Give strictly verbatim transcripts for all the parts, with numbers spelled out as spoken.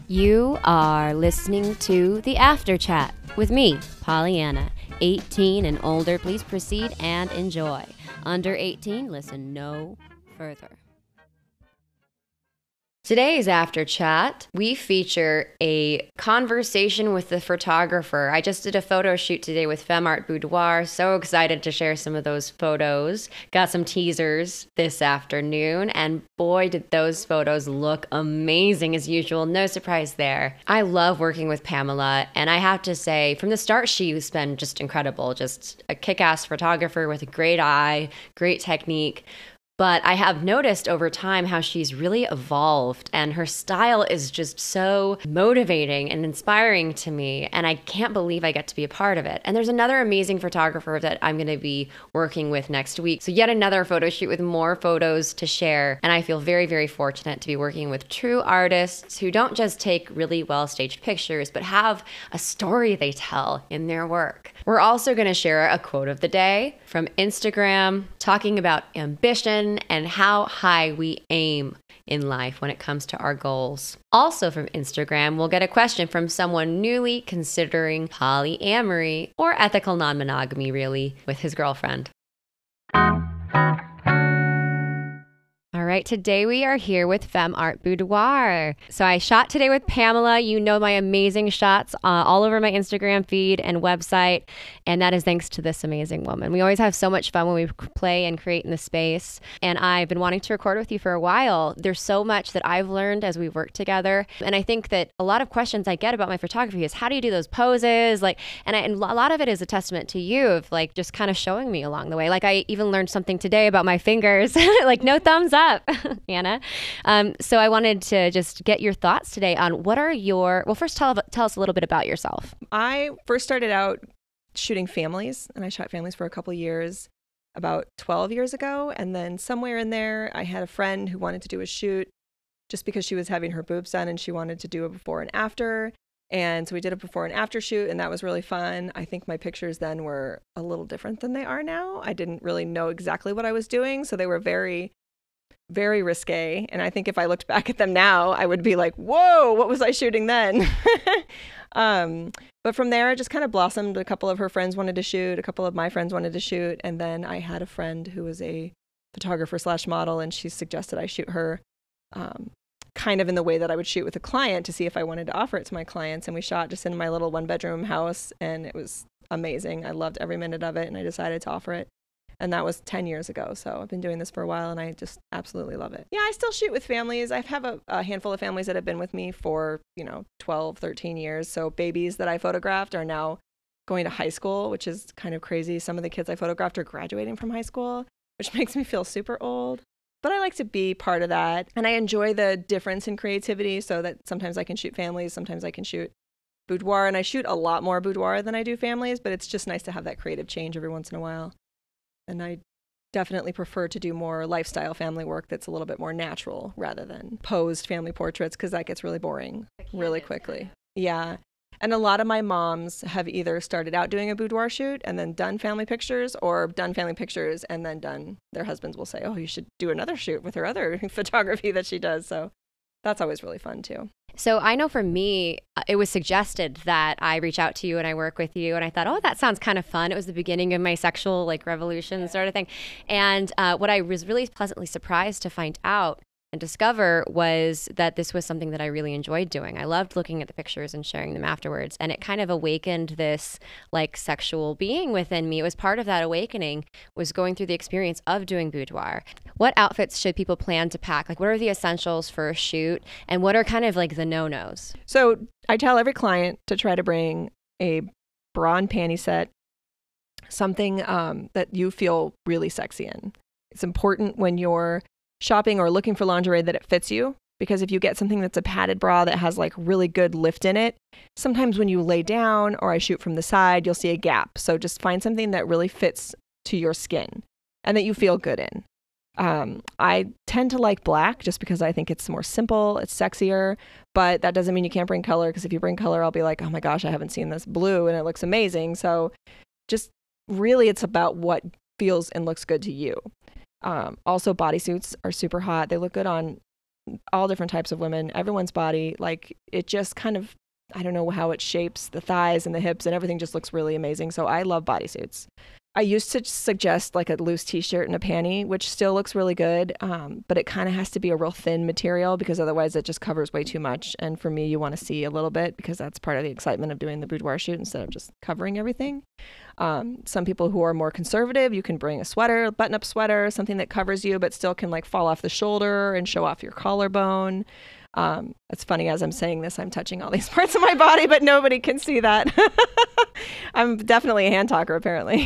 You are listening to The After Chat with me, Pollyanna. eighteen and older, please proceed and enjoy. Under eighteen, listen no further. Today's After Chat, we feature a conversation with the photographer. I just did a photo shoot today with FemArt Boudoir. So excited to share some of those photos. Got some teasers this afternoon, and boy, did those photos look amazing as usual. No surprise there. I love working with Pamela, and I have to say, from the start, she's been just incredible. Just a kick-ass photographer with a great eye, great technique. But I have noticed over time how she's really evolved, and her style is just so motivating and inspiring to me, and I can't believe I get to be a part of it. And there's another amazing photographer that I'm going to be working with next week. So yet another photo shoot with more photos to share, and I feel very, very fortunate to be working with true artists who don't just take really well-staged pictures, but have a story they tell in their work. We're also going to share a quote of the day from Instagram, talking about ambition and how high we aim in life when it comes to our goals. Also from Instagram, we'll get a question from someone newly considering polyamory or ethical non-monogamy, really, with his girlfriend. All right, today we are here with FemArt Boudoir. So I shot today with Pamela. You know my amazing shots uh, all over my Instagram feed and website, and that is thanks to this amazing woman. We always have so much fun when we play and create in the space, and I've been wanting to record with you for a while. There's so much that I've learned as we've worked together, and I think that a lot of questions I get about my photography is, how do you do those poses? Like, and, I, and a lot of it is a testament to you of like just kind of showing me along the way. Like I even learned something today about my fingers, like no thumbs up. Up, Anna. Um, so I wanted to just get your thoughts today on what are your, well, first tell, tell us a little bit about yourself. I first started out shooting families, and I shot families for a couple years, about twelve years ago. And then somewhere in there, I had a friend who wanted to do a shoot just because she was having her boobs done and she wanted to do a before and after. And so we did a before and after shoot, and that was really fun. I think my pictures then were a little different than they are now. I didn't really know exactly what I was doing, so they were very very risque. And I think if I looked back at them now, I would be like, whoa, what was I shooting then? um, but from there, it just kind of blossomed. A couple of her friends wanted to shoot. A couple of my friends wanted to shoot. And then I had a friend who was a photographer slash model, and she suggested I shoot her um, kind of in the way that I would shoot with a client to see if I wanted to offer it to my clients. And we shot just in my little one bedroom house, and it was amazing. I loved every minute of it, and I decided to offer it. And that was ten years ago. So I've been doing this for a while, and I just absolutely love it. Yeah, I still shoot with families. I have a, a handful of families that have been with me for, you know, twelve, thirteen years. So babies that I photographed are now going to high school, which is kind of crazy. Some of the kids I photographed are graduating from high school, which makes me feel super old. But I like to be part of that. And I enjoy the difference in creativity, so that sometimes I can shoot families, sometimes I can shoot boudoir. And I shoot a lot more boudoir than I do families, but it's just nice to have that creative change every once in a while. And I definitely prefer to do more lifestyle family work that's a little bit more natural rather than posed family portraits, because that gets really boring really quickly. Yeah. And a lot of my moms have either started out doing a boudoir shoot and then done family pictures, or done family pictures and then done, their husbands will say, oh, you should do another shoot with her other photography that she does. So that's always really fun too. So I know for me, it was suggested that I reach out to you and I work with you. And I thought, oh, that sounds kind of fun. It was the beginning of my sexual like revolution sort of thing. And uh, what I was really pleasantly surprised to find out and discover was that this was something that I really enjoyed doing. I loved looking at the pictures and sharing them afterwards. And it kind of awakened this like sexual being within me. It was part of that awakening, was going through the experience of doing boudoir. What outfits should people plan to pack? Like, what are the essentials for a shoot? And what are kind of like the no-nos? So I tell every client to try to bring a bra and panty set, something um, that you feel really sexy in. It's important when you're shopping or looking for lingerie that it fits you, because if you get something that's a padded bra that has like really good lift in it, sometimes when you lay down or I shoot from the side, you'll see a gap. So just find something that really fits to your skin and that you feel good in. Um, I tend to like black just because I think it's more simple, it's sexier, but that doesn't mean you can't bring color, because if you bring color, I'll be like, oh my gosh, I haven't seen this blue and it looks amazing. So just really it's about what feels and looks good to you. Um, also, bodysuits are super hot. They look good on all different types of women, everyone's body. Like it just kind of, I don't know how it shapes the thighs and the hips and everything just looks really amazing. So I love bodysuits. I used to suggest like a loose t-shirt and a panty, which still looks really good, um, but it kind of has to be a real thin material because otherwise it just covers way too much. And for me, you want to see a little bit because that's part of the excitement of doing the boudoir shoot instead of just covering everything. Um, some people who are more conservative, you can bring a sweater, button-up sweater, something that covers you but still can like fall off the shoulder and show off your collarbone. Um, it's funny, as I'm saying this, I'm touching all these parts of my body, but nobody can see that. I'm definitely a hand talker, apparently.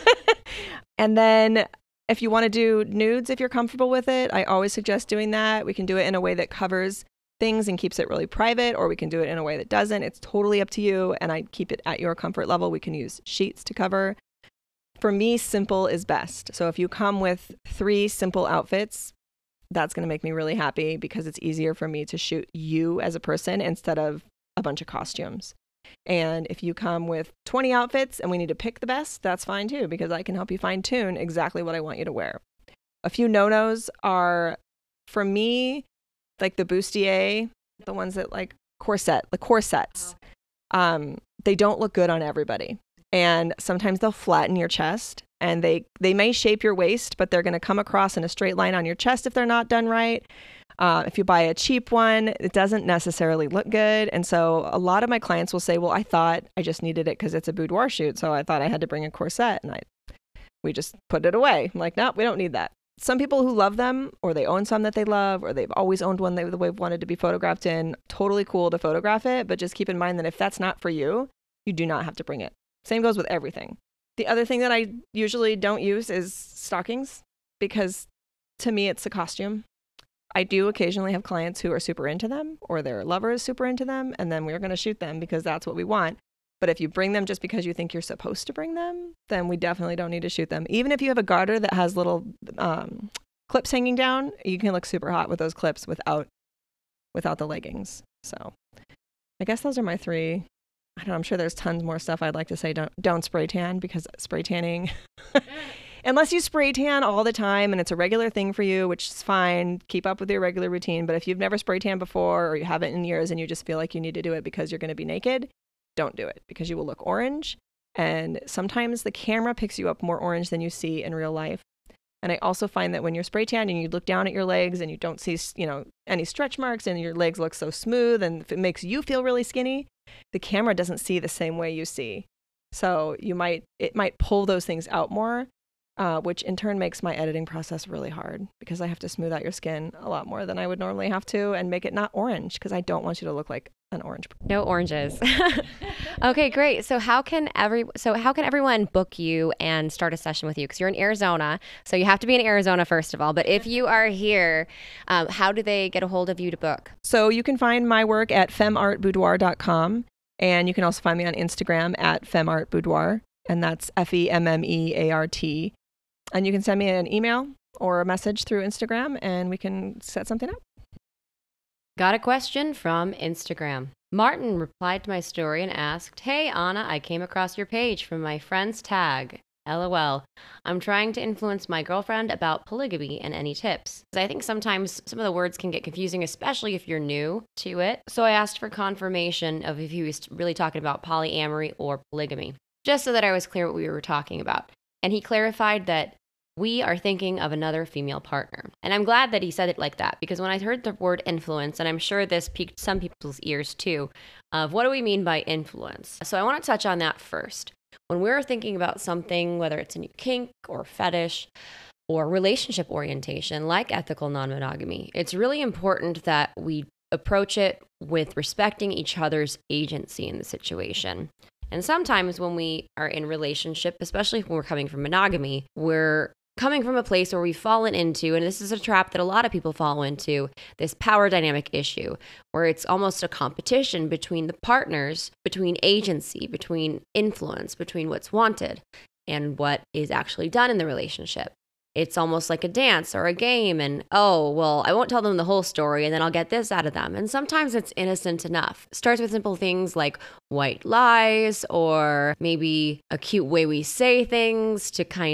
And then if you want to do nudes, if you're comfortable with it, I always suggest doing that. We can do it in a way that covers things and keeps it really private, or we can do it in a way that doesn't. It's totally up to you, and I keep it at your comfort level. We can use sheets to cover. For me, simple is best. So if you come with three simple outfits, that's going to make me really happy because it's easier for me to shoot you as a person instead of a bunch of costumes. And if you come with twenty outfits and we need to pick the best, that's fine too, because I can help you fine tune exactly what I want you to wear. A few no-nos are, for me, like the bustier, the ones that like corset, the corsets. Um, they don't look good on everybody. And sometimes they'll flatten your chest. And they, they may shape your waist, but they're going to come across in a straight line on your chest if they're not done right. Uh, if you buy a cheap one, it doesn't necessarily look good. And so a lot of my clients will say, well, I thought I just needed it because it's a boudoir shoot. So I thought I had to bring a corset. And I, we just put it away. I'm like, no, we don't need that. Some people who love them, or they own some that they love, or they've always owned one they, they've wanted to be photographed in, totally cool to photograph it. But just keep in mind that if that's not for you, you do not have to bring it. Same goes with everything. The other thing that I usually don't use is stockings because to me, it's a costume. I do occasionally have clients who are super into them or their lover is super into them, and then we're going to shoot them because that's what we want. But if you bring them just because you think you're supposed to bring them, then we definitely don't need to shoot them. Even if you have a garter that has little um, clips hanging down, you can look super hot with those clips without without the leggings. So I guess those are my three. I don't know, I'm sure there's tons more stuff I'd like to say. Don't don't spray tan because spray tanning, unless you spray tan all the time and it's a regular thing for you, which is fine. Keep up with your regular routine. But if you've never spray tan before or you haven't in years and you just feel like you need to do it because you're going to be naked, don't do it because you will look orange. And sometimes the camera picks you up more orange than you see in real life. And I also find that when you're spray tan and you look down at your legs and you don't see, you know, any stretch marks and your legs look so smooth and if it makes you feel really skinny, the camera doesn't see the same way you see. So you might, it might pull those things out more, uh, which in turn makes my editing process really hard because I have to smooth out your skin a lot more than I would normally have to and make it not orange because I don't want you to look like an orange. No oranges. Okay, great. So how can every so how can everyone book you and start a session with you? Because you're in Arizona, so you have to be in Arizona first of all. But if you are here, um, how do they get a hold of you to book? So you can find my work at femme art boudoir dot com, and you can also find me on Instagram at femmeartboudoir, and that's F E M M E A R T. And you can send me an email or a message through Instagram, and we can set something up. Got a question from Instagram. Martin replied to my story and asked, "Hey, Anna, I came across your page from my friend's tag. LOL. I'm trying to influence my girlfriend about polygamy and any tips." I think sometimes some of the words can get confusing, especially if you're new to it. So I asked for confirmation of if he was really talking about polyamory or polygamy, just so that I was clear what we were talking about. And he clarified that we are thinking of another female partner. And I'm glad that he said it like that, because when I heard the word influence, and I'm sure this piqued some people's ears too, of what do we mean by influence? So I want to touch on that first. When we're thinking about something, whether it's a new kink or fetish or relationship orientation, like ethical non-monogamy, it's really important that we approach it with respecting each other's agency in the situation. And sometimes when we are in relationship, especially when we're coming from monogamy, we're coming from a place where we've fallen into, and this is a trap that a lot of people fall into, this power dynamic issue, where it's almost a competition between the partners, between agency, between influence, between what's wanted and what is actually done in the relationship. It's almost like a dance or a game, and oh, well, I won't tell them the whole story and then I'll get this out of them. And sometimes it's innocent enough. It starts with simple things like white lies or maybe a cute way we say things to kind of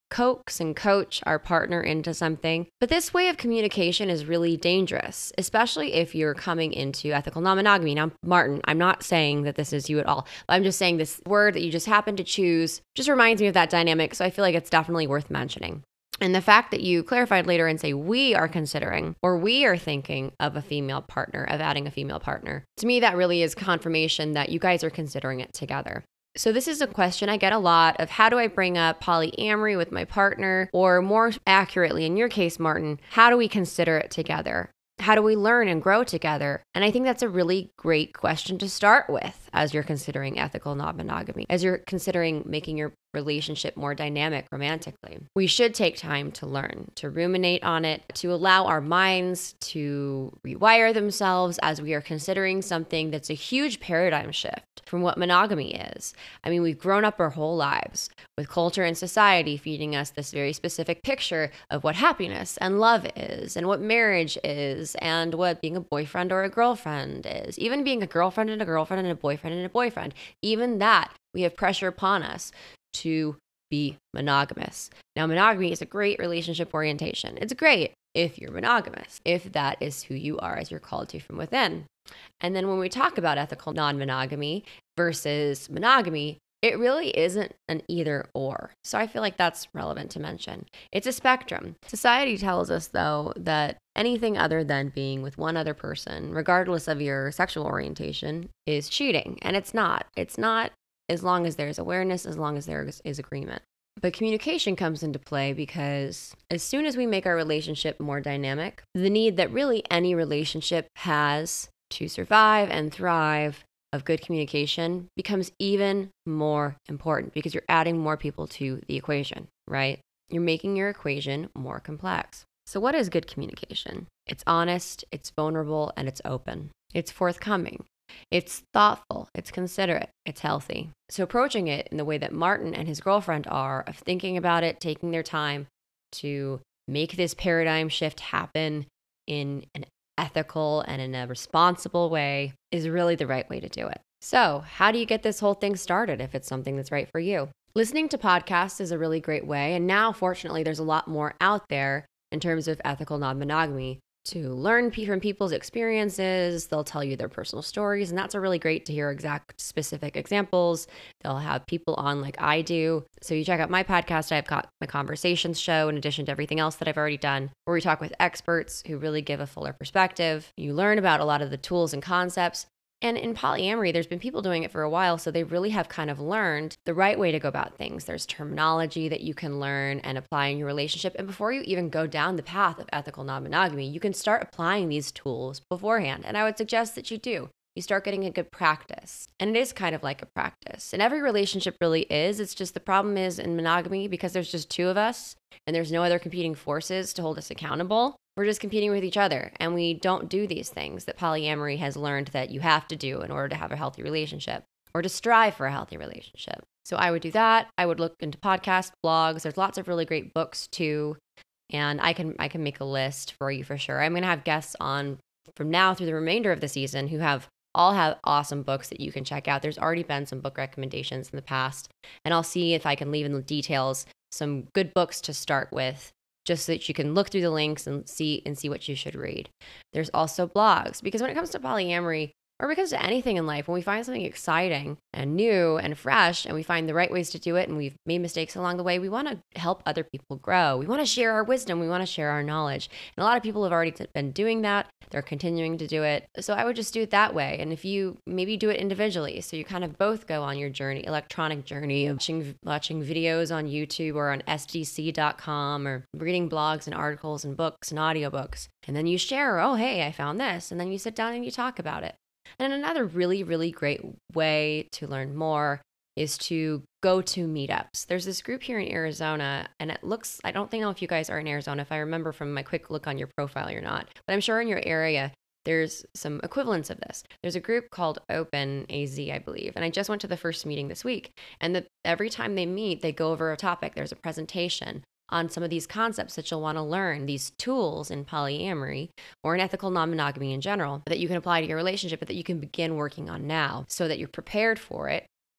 coax and coach our partner into something. But this way of communication is really dangerous, especially if you're coming into ethical non-monogamy. Now, Martin, I'm not saying that this is you at all. I'm just saying this word that you just happened to choose just reminds me of that dynamic. So I feel like it's definitely worth mentioning. And the fact that you clarified later and say, we are considering, or we are thinking of a female partner, of adding a female partner, to me, that really is confirmation that you guys are considering it together. So this is a question I get a lot of, how do I bring up polyamory with my partner? Or more accurately, in your case, Martin, how do we consider it together? How do we learn and grow together? And I think that's a really great question to start with as you're considering ethical non-monogamy, as you're considering making your relationship more dynamic romantically. We should take time to learn, to ruminate on it, to allow our minds to rewire themselves as we are considering something that's a huge paradigm shift from what monogamy is. I mean, we've grown up our whole lives with culture and society feeding us this very specific picture of what happiness and love is, and what marriage is, and what being a boyfriend or a girlfriend is. Even being a girlfriend and a girlfriend and a boyfriend and a boyfriend, even that, we have pressure upon us to be monogamous. Now, monogamy is a great relationship orientation. It's great if you're monogamous, if that is who you are as you're called to from within. And then when we talk about ethical non-monogamy versus monogamy, it really isn't an either or. So I feel like that's relevant to mention. It's a spectrum. Society tells us, though, that anything other than being with one other person, regardless of your sexual orientation, is cheating. And it's not. It's not as long as there's awareness, as long as there is agreement. But communication comes into play because as soon as we make our relationship more dynamic, the need that really any relationship has to survive and thrive of good communication becomes even more important because you're adding more people to the equation, right? You're making your equation more complex. So what is good communication? It's honest, it's vulnerable, and it's open. It's forthcoming. It's thoughtful, it's considerate, it's healthy. So approaching it in the way that Martin and his girlfriend are, of thinking about it, taking their time to make this paradigm shift happen in an ethical and in a responsible way, is really the right way to do it. So how do you get this whole thing started if it's something that's right for you? Listening to podcasts is a really great way. And now, fortunately, there's a lot more out there in terms of ethical non-monogamy to learn from people's experiences. They'll tell you their personal stories, and that's a really great to hear exact specific examples. They'll have people on like I do. So you check out my podcast. I've got my conversations show in addition to everything else that I've already done, where we talk with experts who really give a fuller perspective. You learn about a lot of the tools and concepts. And in polyamory, there's been people doing it for a while, so they really have kind of learned the right way to go about things. There's terminology that you can learn and apply in your relationship. And before you even go down the path of ethical non-monogamy, you can start applying these tools beforehand. And I would suggest that you do. You start getting a good practice. And it is kind of like a practice. And every relationship really is. It's just the problem is in monogamy, because there's just two of us and there's no other competing forces to hold us accountable. We're just competing with each other, and we don't do these things that polyamory has learned that you have to do in order to have a healthy relationship or to strive for a healthy relationship. So I would do that. I would look into podcasts, blogs. There's lots of really great books too, and I can I can make a list for you for sure. I'm going to have guests on from now through the remainder of the season who have all have awesome books that you can check out. There's already been some book recommendations in the past, and I'll see if I can leave in the details some good books to start with, just so that you can look through the links and see and see what you should read. There's also blogs, because when it comes to polyamory, or when it comes to anything in life, when we find something exciting and new and fresh, and we find the right ways to do it, and we've made mistakes along the way, we want to help other people grow. We want to share our wisdom. We want to share our knowledge. And a lot of people have already been doing that. They're continuing to do it. So I would just do it that way. And if you maybe do it individually, so you kind of both go on your journey, electronic journey of watching, watching videos on YouTube or on S D C dot com, or reading blogs and articles and books and audiobooks. And then you share, oh, hey, I found this. And then you sit down and you talk about it. And another really, really great way to learn more is to go to meetups. There's this group here in Arizona, and it looks, I don't think know if you guys are in Arizona, if I remember from my quick look on your profile, you're not, but I'm sure in your area, there's some equivalents of this. There's a group called Open A Z, I believe, and I just went to the first meeting this week. And the, every time they meet, they go over a topic. There's a presentation on some of these concepts that you'll want to learn, these tools in polyamory or in ethical non-monogamy in general that you can apply to your relationship, but that you can begin working on now so that you're prepared for it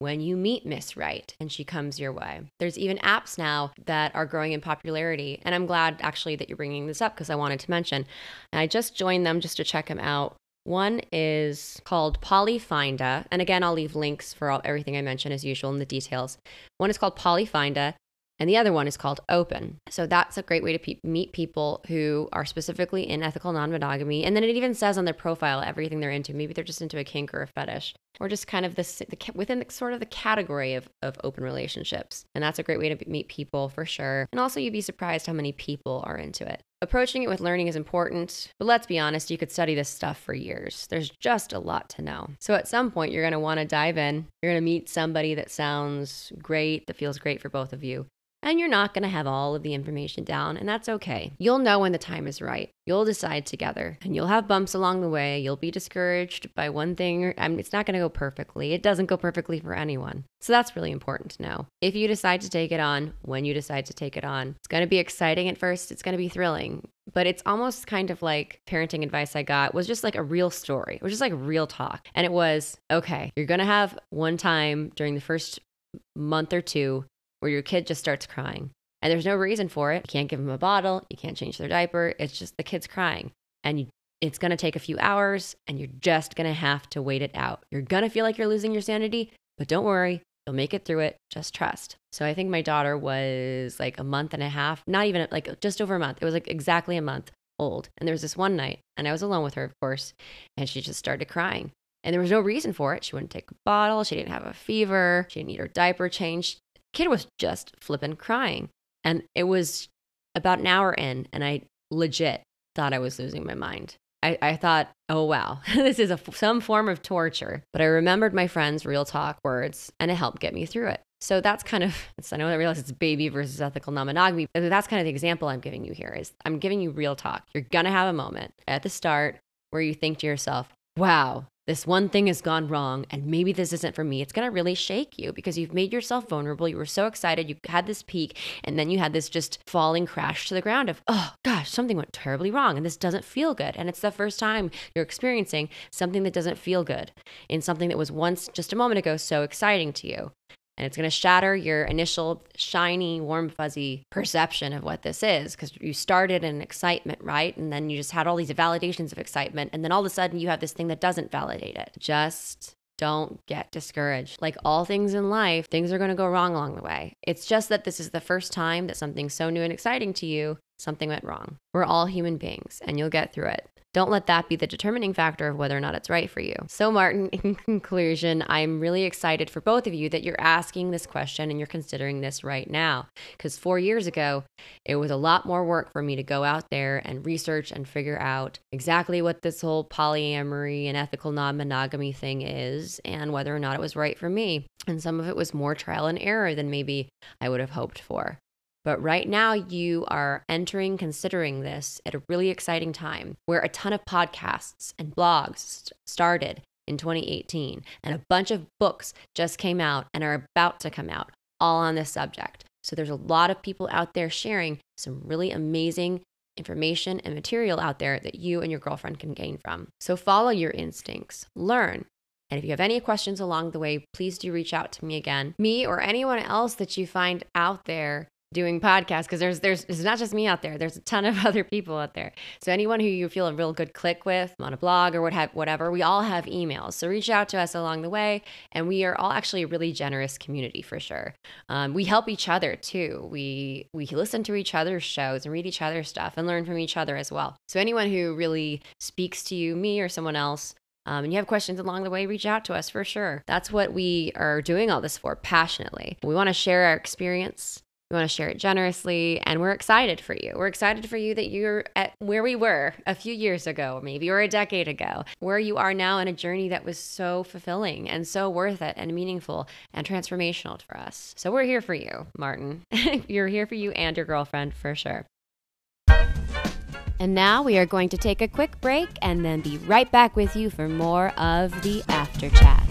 when you meet Miss Right and she comes your way. There's even apps now that are growing in popularity. And I'm glad actually that you're bringing this up because I wanted to mention. And I just joined them just to check them out. One is called Polyfinda. And again, I'll leave links for all, everything I mentioned as usual in the details. One is called Polyfinda. And the other one is called Open. So that's a great way to pe- meet people who are specifically in ethical non-monogamy. And then it even says on their profile everything they're into. Maybe they're just into a kink or a fetish, or just kind of this the, within the, sort of the category of, of open relationships. And that's a great way to meet people for sure. And also you'd be surprised how many people are into it. Approaching it with learning is important, but let's be honest, you could study this stuff for years. There's just a lot to know. So at some point, you're going to want to dive in. You're going to meet somebody that sounds great, that feels great for both of you. And you're not going to have all of the information down, and that's okay. You'll know when the time is right. You'll decide together, and you'll have bumps along the way. You'll be discouraged by one thing. I mean, it's not going to go perfectly. It doesn't go perfectly for anyone. So that's really important to know. If you decide to take it on, when you decide to take it on, it's going to be exciting at first. It's going to be thrilling. But it's almost kind of like parenting advice I got was just like a real story. It was just like real talk. And it was, okay, you're going to have one time during the first month or two where your kid just starts crying. And there's no reason for it. You can't give them a bottle. You can't change their diaper. It's just the kid's crying. And you, it's going to take a few hours, and you're just going to have to wait it out. You're going to feel like you're losing your sanity, but don't worry. You'll make it through it. Just trust. So I think my daughter was like a month and a half, not even like just over a month. It was like exactly a month old. And there was this one night, and I was alone with her, of course, and she just started crying. And there was no reason for it. She wouldn't take a bottle. She didn't have a fever. She didn't need her diaper changed. Kid was just flipping crying. And it was about an hour in, and I legit thought I was losing my mind. I, I thought, oh, wow, this is a, some form of torture. But I remembered my friend's real talk words, and it helped get me through it. So that's kind of, I know I realize it's baby versus ethical non-monogamy, but that's kind of the example I'm giving you here is I'm giving you real talk. You're going to have a moment at the start where you think to yourself, wow, this one thing has gone wrong and maybe this isn't for me. It's going to really shake you because you've made yourself vulnerable. You were so excited. You had this peak and then you had this just falling crash to the ground of, oh gosh, something went terribly wrong and this doesn't feel good. And it's the first time you're experiencing something that doesn't feel good in something that was once just a moment ago so exciting to you. And it's going to shatter your initial shiny, warm, fuzzy perception of what this is because you started in excitement, right? And then you just had all these validations of excitement. And then all of a sudden you have this thing that doesn't validate it. Just don't get discouraged. Like all things in life, things are going to go wrong along the way. It's just that this is the first time that something so new and exciting to you, something went wrong. We're all human beings and you'll get through it. Don't let that be the determining factor of whether or not it's right for you. So Martin, in conclusion, I'm really excited for both of you that you're asking this question and you're considering this right now. Because four years ago, it was a lot more work for me to go out there and research and figure out exactly what this whole polyamory and ethical non-monogamy thing is and whether or not it was right for me. And some of it was more trial and error than maybe I would have hoped for. But right now you are entering, considering this at a really exciting time where a ton of podcasts and blogs started in twenty eighteen and a bunch of books just came out and are about to come out all on this subject. So there's a lot of people out there sharing some really amazing information and material out there that you and your girlfriend can gain from. So follow your instincts, learn. And if you have any questions along the way, please do reach out to me again. Me or anyone else that you find out there doing podcasts, because there's there's it's not just me out there. There's a ton of other people out there. So anyone who you feel a real good click with on a blog or what have, whatever, we all have emails. So reach out to us along the way. And we are all actually a really generous community for sure. Um, we help each other too. We we listen to each other's shows and read each other's stuff and learn from each other as well. So anyone who really speaks to you, me or someone else, Um, and you have questions along the way, reach out to us for sure. That's what we are doing all this for, passionately. We want to share our experience. We want to share it generously, and we're excited for you. We're excited for you that you're at where we were a few years ago, maybe, or a decade ago, where you are now in a journey that was so fulfilling and so worth it and meaningful and transformational for us. So we're here for you, Martin. We're here for you and your girlfriend for sure. And now we are going to take a quick break and then be right back with you for more of the After Chat.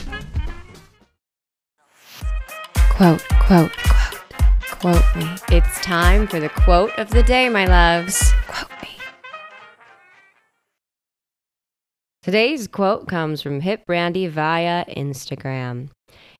Quote, quote, quote, quote me. It's time for the quote of the day, my loves. Quote me. Today's quote comes from Hip Brandy via Instagram.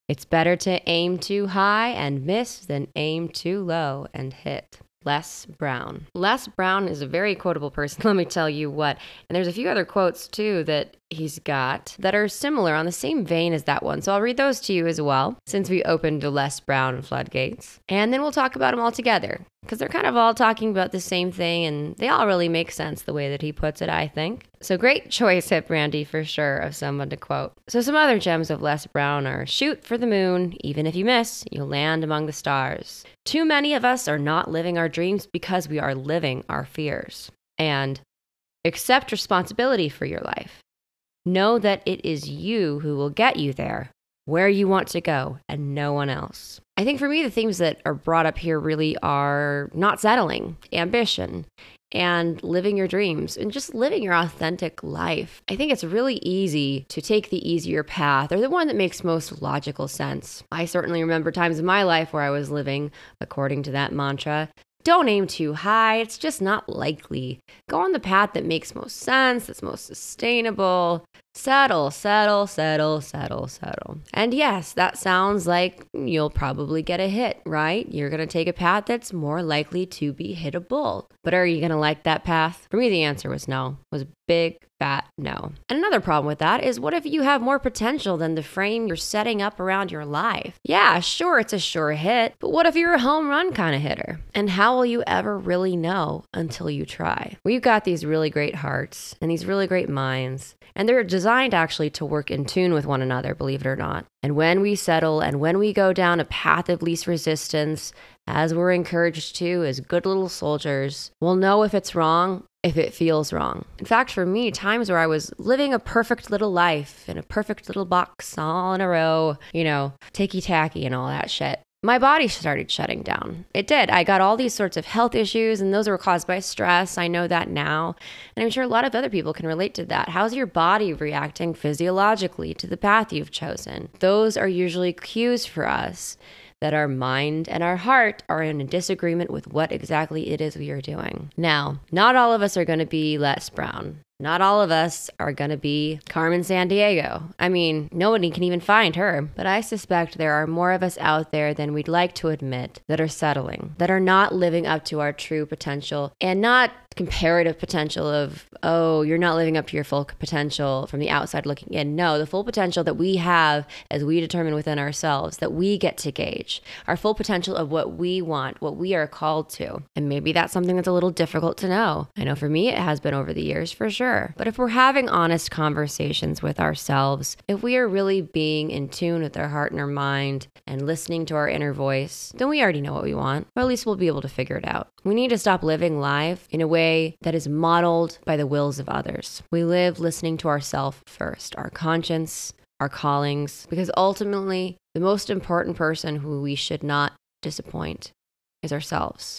It's better to aim too high and miss than aim too low and hit. Les Brown. Les Brown is a very quotable person, let me tell you what. And there's a few other quotes too that he's got that are similar on the same vein as that one. So I'll read those to you as well, since we opened the Les Brown floodgates. And then we'll talk about them all together, because they're kind of all talking about the same thing, and they all really make sense the way that he puts it, I think. So great choice, Hip Randy, for sure, of someone to quote. So some other gems of Les Brown are, shoot for the moon. Even if you miss, you'll land among the stars. Too many of us are not living our dreams because we are living our fears. And accept responsibility for your life. Know that it is you who will get you there, where you want to go, and no one else. I think for me, the themes that are brought up here really are not settling, ambition, and living your dreams, and just living your authentic life. I think it's really easy to take the easier path, or the one that makes most logical sense. I certainly remember times in my life where I was living according to that mantra. Don't aim too high. It's just not likely. Go on the path that makes most sense, that's most sustainable. Settle, settle, settle, settle, settle. And yes, that sounds like you'll probably get a hit, right? You're going to take a path that's more likely to be hittable. But are you going to like that path? For me, the answer was no. It was a big, fat no. And another problem with that is, what if you have more potential than the frame you're setting up around your life? Yeah, sure, it's a sure hit, but what if you're a home run kind of hitter? And how will you ever really know until you try? We've got these really great hearts and these really great minds, and they're designed actually to work in tune with one another, believe it or not. And when we settle and when we go down a path of least resistance, as we're encouraged to as good little soldiers, we'll know if it's wrong, if it feels wrong. In fact, for me, times where I was living a perfect little life in a perfect little box all in a row, you know, ticky-tacky and all that shit, my body started shutting down. It did. I got all these sorts of health issues, and those were caused by stress. I know that now. And I'm sure a lot of other people can relate to that. How's your body reacting physiologically to the path you've chosen? Those are usually cues for us that our mind and our heart are in a disagreement with what exactly it is we are doing. Now, not all of us are going to be Les Brown. Not all of us are going to be Carmen Sandiego. I mean, nobody can even find her. But I suspect there are more of us out there than we'd like to admit that are settling, that are not living up to our true potential, and not comparative potential of, oh, you're not living up to your full potential from the outside looking in. No, the full potential that we have as we determine within ourselves, that we get to gauge, our full potential of what we want, what we are called to. And maybe that's something that's a little difficult to know. I know for me, it has been over the years, for sure. But if we're having honest conversations with ourselves, if we are really being in tune with our heart and our mind and listening to our inner voice, then we already know what we want, or at least we'll be able to figure it out. We need to stop living life in a way that is modeled by the wills of others. We live listening to ourselves first, our conscience, our callings, because ultimately the most important person who we should not disappoint is ourselves.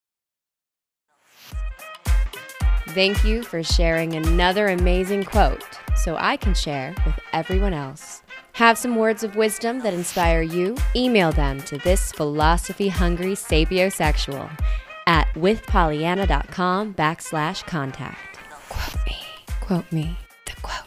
Thank you for sharing another amazing quote so I can share with everyone else. Have some words of wisdom that inspire you? Email them to this philosophy-hungry sapiosexual at withpollyanna.com backslash contact. Quote me, quote me, the quote.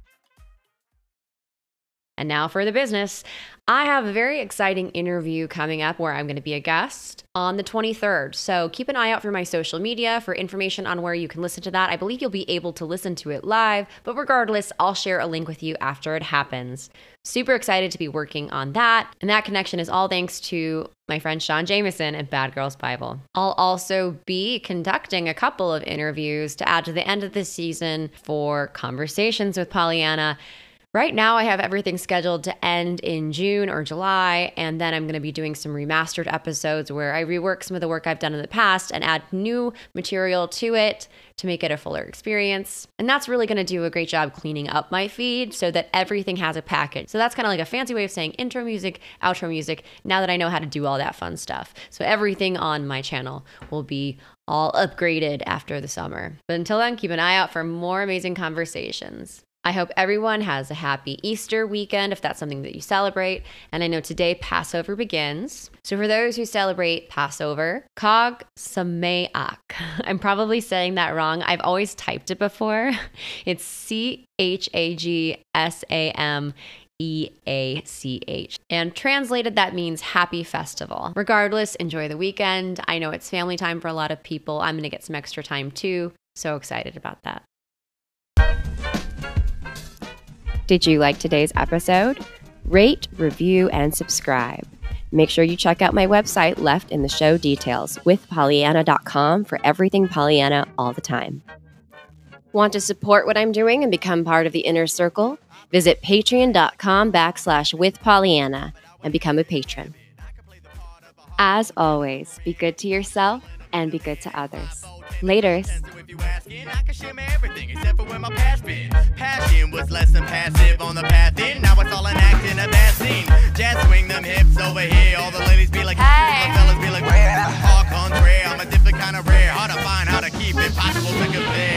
And now for the business. I have a very exciting interview coming up where I'm going to be a guest on the twenty-third. So keep an eye out for my social media for information on where you can listen to that. I believe you'll be able to listen to it live, but regardless, I'll share a link with you after it happens. Super excited to be working on that. And that connection is all thanks to my friend Sean Jameson at Bad Girls Bible. I'll also be conducting a couple of interviews to add to the end of this season for Conversations with Pollyanna. Right now, I have everything scheduled to end in June or July, and then I'm going to be doing some remastered episodes where I rework some of the work I've done in the past and add new material to it to make it a fuller experience. And that's really going to do a great job cleaning up my feed so that everything has a package. So that's kind of like a fancy way of saying intro music, outro music, now that I know how to do all that fun stuff. So everything on my channel will be all upgraded after the summer. But until then, keep an eye out for more amazing conversations. I hope everyone has a happy Easter weekend if that's something that you celebrate. And I know today Passover begins. So for those who celebrate Passover, Chag Sameach. I'm probably saying that wrong. I've always typed it before. It's C H A G S A M E A C H. And translated, that means happy festival. Regardless, enjoy the weekend. I know it's family time for a lot of people. I'm going to get some extra time too. So excited about that. Did you like today's episode? Rate, review, and subscribe. Make sure you check out my website left in the show details, with pollyanna dot com, for everything Pollyanna all the time. Want to support what I'm doing and become part of the inner circle? Visit patreon.com backslash with Pollyanna and become a patron. As always, be good to yourself and be good to others. Laters. I can share everything except for where my past been. Passion was less than passive on the path in. Now it's all an act in a bad scene. Jazz swing them hips over here. All the ladies be like, hey. All the fellas be like, all contrary. I'm a different kind of rare. Hard to find how to keep it possible to compare.